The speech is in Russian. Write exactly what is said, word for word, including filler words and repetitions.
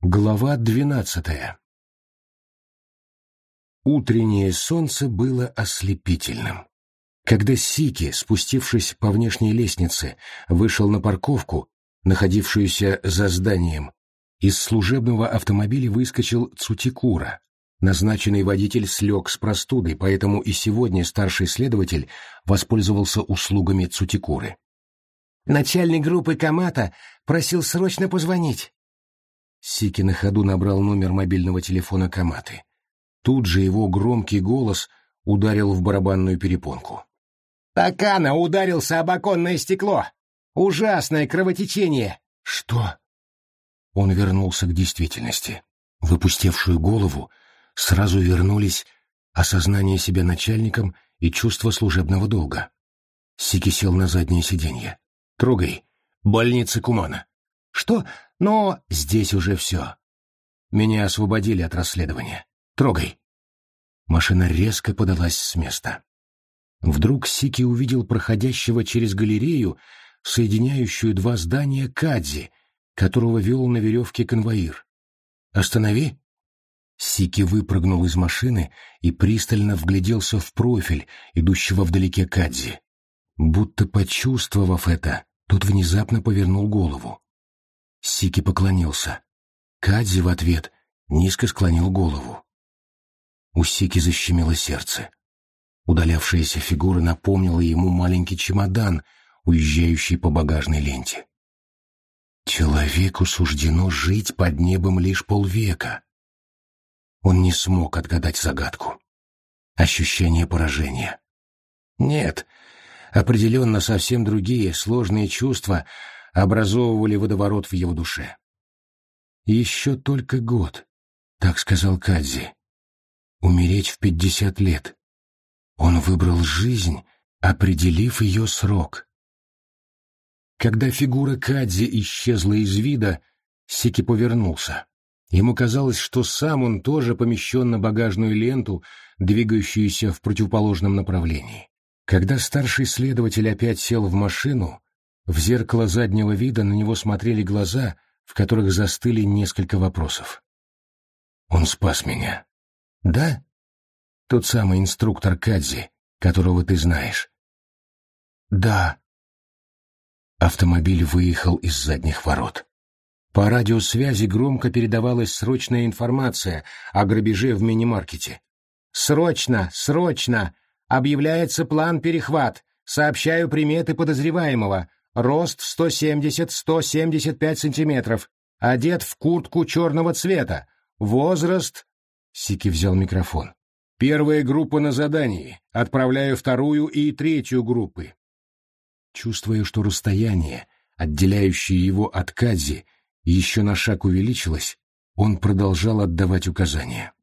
Глава двенадцатая. Утреннее солнце было ослепительным. Когда Сики, спустившись по внешней лестнице, вышел на парковку, находившуюся за зданием, из служебного автомобиля выскочил Цутикура. Назначенный водитель слег с простудой, поэтому и сегодня старший следователь воспользовался услугами Цутикуры. «Начальник группы Камата просил срочно позвонить». Сики на ходу набрал номер мобильного телефона Каматы. Тут же его громкий голос ударил в барабанную перепонку. «Такана ударился об оконное стекло! Ужасное кровотечение!» «Что?» Он вернулся к действительности. В опустевшую голову сразу вернулись осознание себя начальником и чувство служебного долга. Сики сел на заднее сиденье. «Трогай. Больница Кумана». «Что? Но здесь уже все. Меня освободили от расследования. Трогай». Машина резко подалась с места. Вдруг Сики увидел проходящего через галерею, соединяющую два здания, Кадзи, которого вел на веревке конвоир. «Останови!» Сики выпрыгнул из машины и пристально вгляделся в профиль, идущего вдалеке Кадзи. Будто почувствовав это, тот внезапно повернул голову. Сики поклонился. Кадзи в ответ низко склонил голову. У Сики защемило сердце. Удалявшаяся фигура напомнила ему маленький чемодан, уезжающий по багажной ленте. Человеку суждено жить под небом лишь полвека. Он не смог отгадать загадку. Ощущение поражения. Нет, определенно совсем другие сложные чувства образовывали водоворот в его душе. «Еще только год», — так сказал Кадзи. «Умереть в пятьдесят лет». Он выбрал жизнь, определив ее срок. Когда фигура Кадзи исчезла из вида, Сики повернулся. Ему казалось, что сам он тоже помещен на багажную ленту, двигающуюся в противоположном направлении. Когда старший следователь опять сел в машину, в зеркало заднего вида на него смотрели глаза, в которых застыли несколько вопросов. «Он спас меня». «Да? Тот самый инструктор Кадзи, которого ты знаешь». «Да». Автомобиль выехал из задних ворот. По радиосвязи громко передавалась срочная информация о грабеже в мини-маркете. «Срочно! Срочно! Объявляется план перехват! Сообщаю приметы подозреваемого. Рост сто семьдесят — сто семьдесят пять сантиметров. Одет в куртку черного цвета. Возраст...» Сики взял микрофон. «Первая группа на задании. Отправляю вторую и третью группы». Чувствуя, что расстояние, отделяющее его от Кадзи, еще на шаг увеличилось, он продолжал отдавать указания.